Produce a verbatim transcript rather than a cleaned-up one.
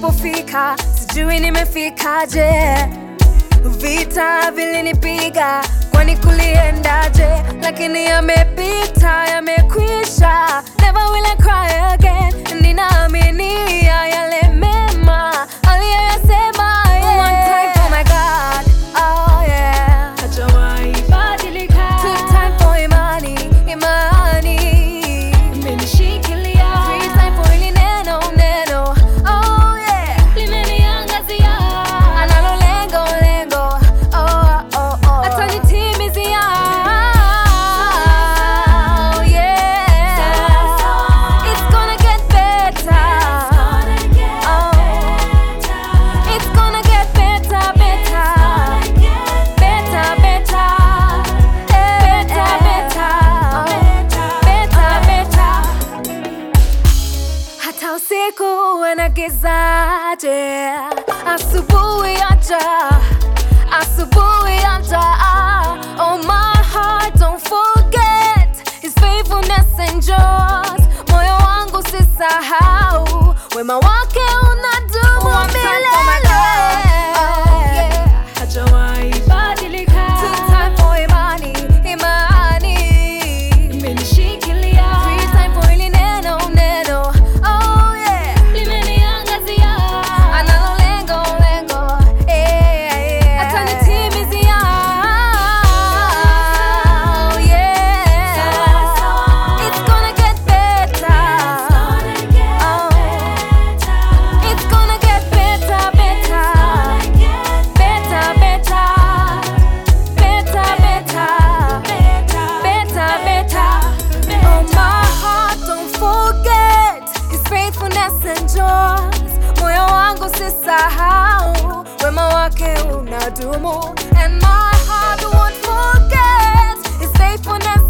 nilipofika, sijui nimefikaje. Vita vilinipiga, kwani kuliendaje? Lakini yamepita, yamekwisha. Never will I cry again. Ninaamini yale mema aliyoyasema, yeah. One time for my God, oh yeah. Hajawahi badilika. Two time for imani, imani imenishikilia. Three time for hili neno, neno, oh yeah. Limeniangazia. Analo lengo, lengo, oh, oh, oh. Atanitimizia, oh yeah. It's gonna get better. Oh, it's gonna get better, better. Better, better. Better, better. Better, better. Hata usiku wana gizaje, asubuhi aja, asubuhi aja. Oh my heart, don't forget His faithfulness endures. Moyo wangu sisahau, wema wake unadumu milele. Hajawahi badilika. Two time for imani, imani imenishikilia. Three time for hili neno, neno, oh yeah. Limeniangazia. Analo lengo, lengo, eh, eh. Atanitimizia, oh yeah. It's gonna get better. Oh, it's gonna get better, better. Better, better. Better, better. Better, better. Oh my heart, don't forget His faithfulness endures. Moyo wangu sisahau, wema wake unadumu. And my heart won't forget His faithfulness